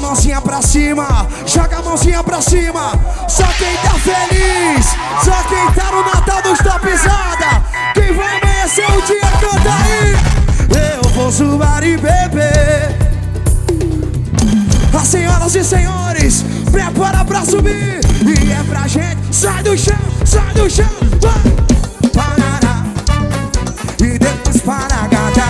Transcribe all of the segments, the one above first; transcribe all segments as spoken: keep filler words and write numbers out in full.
mãozinha pra cima, joga a mãozinha pra cima. Só quem tá feliz, só quem tá no Natal dos Topzada. Quem vai amanhecer o dia, canta aí. Eu vou zoar e beber. As senhoras e senhores, prepara pra subir. E é pra gente, sai do chão, sai do chão, vai. Parará, e depois para a gata.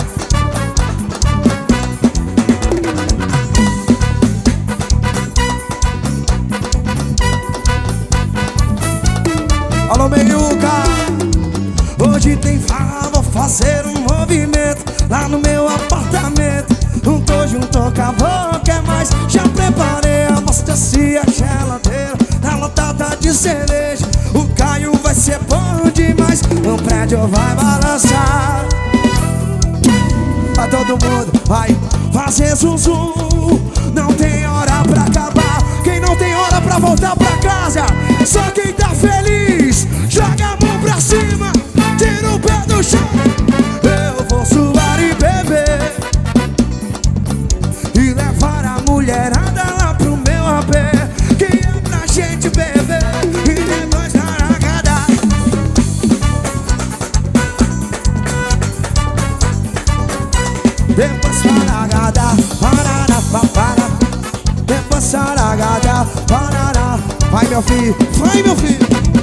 Alô, Meiuca, hoje tem farra, vou fazer um movimento lá no meu apartamento. Não tô junto com a boca, mas já preparei a abastecia, a geladeira tá lotada de cerveja. O Caio vai ser bom demais, o prédio vai balançar. Vai todo mundo, vai fazer zum zum. Não tem hora pra acabar, quem não tem hora pra voltar pra casa. Só quem tá feliz, joga a mão pra cima, tira o pé do chão. Eu vou suar e beber e levar a mulherada lá pro meu A P, que é pra gente beber e depois largada. Depois largada, parará, parará. Depois largada, parará. Vai meu filho, vai meu filho.